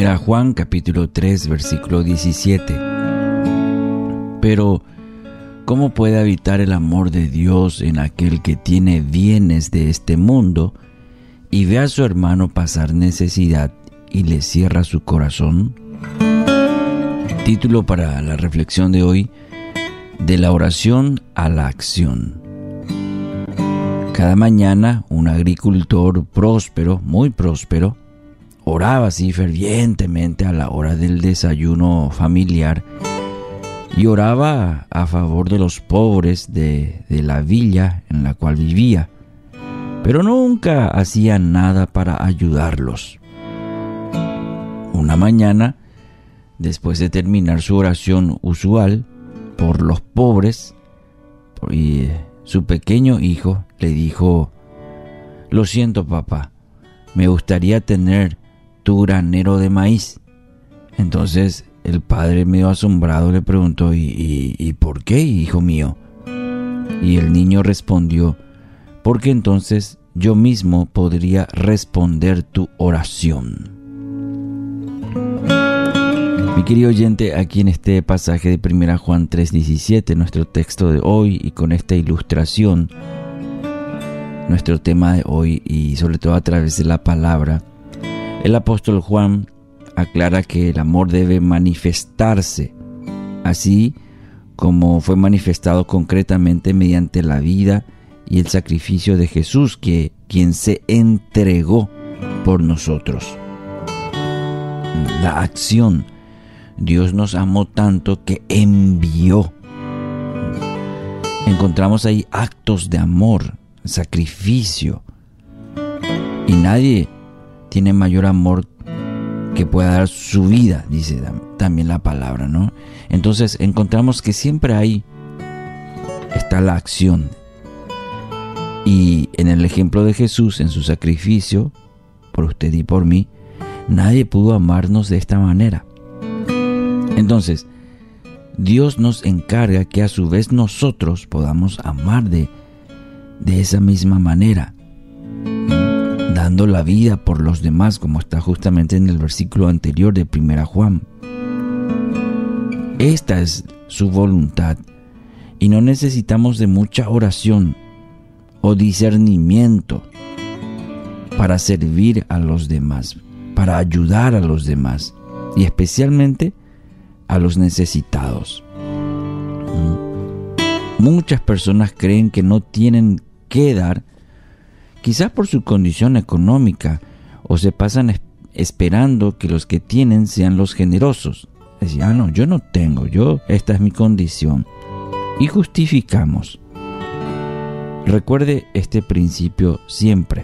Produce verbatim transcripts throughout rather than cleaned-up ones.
Primera Juan capítulo tres versículo diecisiete. Pero ¿cómo puede habitar el amor de Dios en aquel que tiene bienes de este mundo y ve a su hermano pasar necesidad y le cierra su corazón? Título para la reflexión de hoy: de la oración a la acción. Cada mañana un agricultor próspero, muy próspero, oraba así fervientemente a la hora del desayuno familiar y oraba a favor de los pobres de, de la villa en la cual vivía, pero nunca hacía nada para ayudarlos. Una mañana, después de terminar su oración usual por los pobres, y su pequeño hijo le dijo: «Lo siento, papá, me gustaría tener tu granero de maíz». Entonces el padre, medio asombrado, le preguntó: ¿Y, y, ¿y por qué, hijo mío? Y el niño respondió: «Porque entonces yo mismo podría responder tu oración». Mi querido oyente, aquí en este pasaje de Primera Juan tres diecisiete, nuestro texto de hoy, y con esta ilustración, nuestro tema de hoy, y sobre todo a través de la palabra, el apóstol Juan aclara que el amor debe manifestarse, así como fue manifestado concretamente mediante la vida y el sacrificio de Jesús, que quien se entregó por nosotros. La acción: Dios nos amó tanto que envió. Encontramos ahí actos de amor, sacrificio. Y nadie tiene mayor amor que pueda dar su vida, dice también la palabra, ¿no? Entonces encontramos que siempre ahí está la acción. Y en el ejemplo de Jesús, en su sacrificio por usted y por mí, nadie pudo amarnos de esta manera. Entonces, Dios nos encarga que a su vez nosotros podamos amar de, de esa misma manera, dando la vida por los demás, como está justamente en el versículo anterior de Primera Juan. Esta es su voluntad, y no necesitamos de mucha oración o discernimiento para servir a los demás, para ayudar a los demás, y especialmente a los necesitados. Muchas personas creen que no tienen que dar, quizás por su condición económica, o se pasan es- esperando que los que tienen sean los generosos. Decir: ah, no, yo no tengo, yo, esta es mi condición. Y justificamos. Recuerde este principio siempre.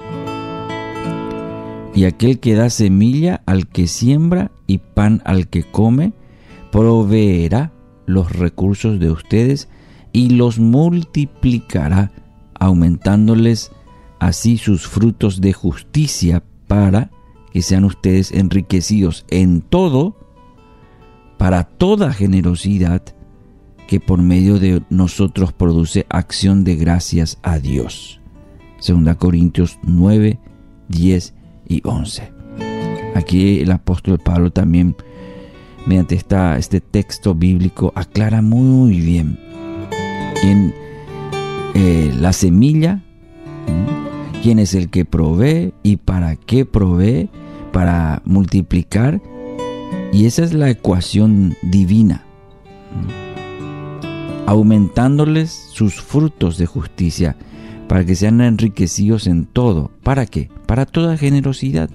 Y aquel que da semilla al que siembra y pan al que come, proveerá los recursos de ustedes y los multiplicará, aumentándoles así sus frutos de justicia, para que sean ustedes enriquecidos en todo, para toda generosidad, que por medio de nosotros produce acción de gracias a Dios. Segunda Corintios nueve, diez y once. Aquí el apóstol Pablo también, mediante esta, este texto bíblico, aclara muy bien quién eh, la semilla, ¿sí? Quién es el que provee y para qué provee, para multiplicar, y esa es la ecuación divina, ¿sí? Aumentándoles sus frutos de justicia, para que sean enriquecidos en todo. ¿Para qué? Para toda generosidad.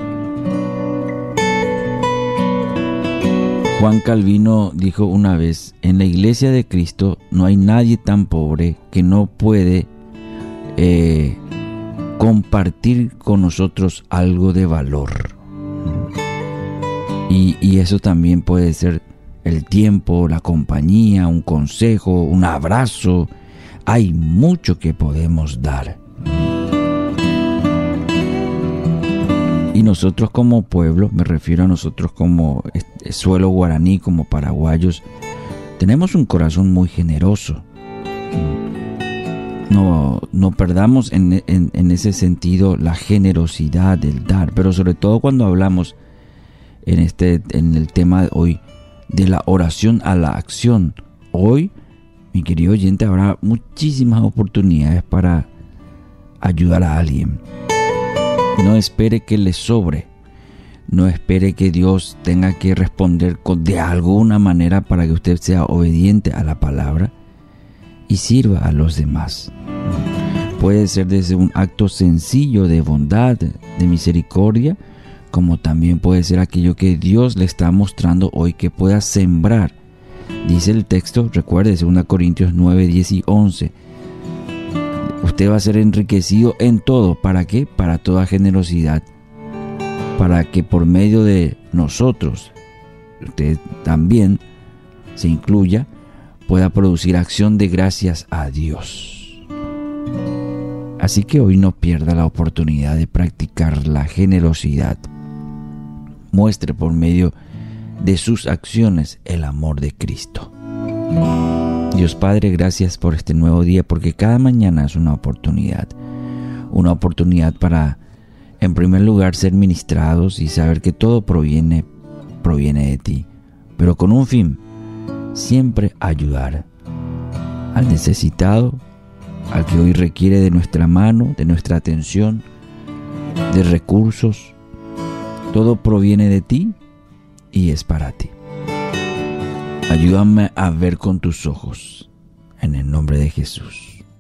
Juan Calvino dijo una vez: en la iglesia de Cristo no hay nadie tan pobre que no puede eh, compartir con nosotros algo de valor. Y, y eso también puede ser el tiempo, la compañía, un consejo, un abrazo. Hay mucho que podemos dar. Y nosotros como pueblo, me refiero a nosotros como suelo guaraní, como paraguayos, tenemos un corazón muy generoso. No, no perdamos en, en, en ese sentido la generosidad del dar, pero sobre todo cuando hablamos en, este, en el tema de hoy, de la oración a la acción. Hoy, mi querido oyente, habrá muchísimas oportunidades para ayudar a alguien. No espere que le sobre. No espere que Dios tenga que responder de alguna manera para que usted sea obediente a la palabra y sirva a los demás. Puede ser desde un acto sencillo de bondad, de misericordia, como también puede ser aquello que Dios le está mostrando hoy que pueda sembrar. Dice el texto, recuerde, segunda Corintios nueve, diez y once. Usted va a ser enriquecido en todo. ¿Para qué? Para toda generosidad. Para que por medio de nosotros, usted también se incluya, pueda producir acción de gracias a Dios. Así que hoy no pierda la oportunidad de practicar la generosidad. Muestre por medio de sus acciones el amor de Cristo. Dios Padre, gracias por este nuevo día, porque cada mañana es una oportunidad. Una oportunidad para, en primer lugar, ser ministrados y saber que todo proviene, proviene de ti, pero con un fin, siempre ayudar al necesitado, al que hoy requiere de nuestra mano, de nuestra atención, de recursos. Todo proviene de ti y es para ti. Ayúdame a ver con tus ojos, en el nombre de Jesús.